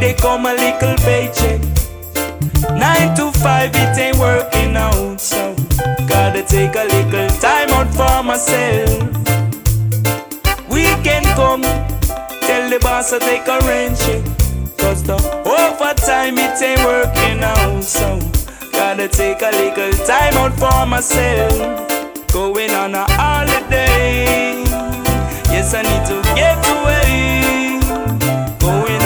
take home a little paycheck. 9 to 5 it ain't working out, so gotta take a little time out for myself. Weekend come, tell the boss to take a rain check, cause the overtime it ain't working out, so gotta take a little time out for myself. Going on a holiday, yes I need to get away.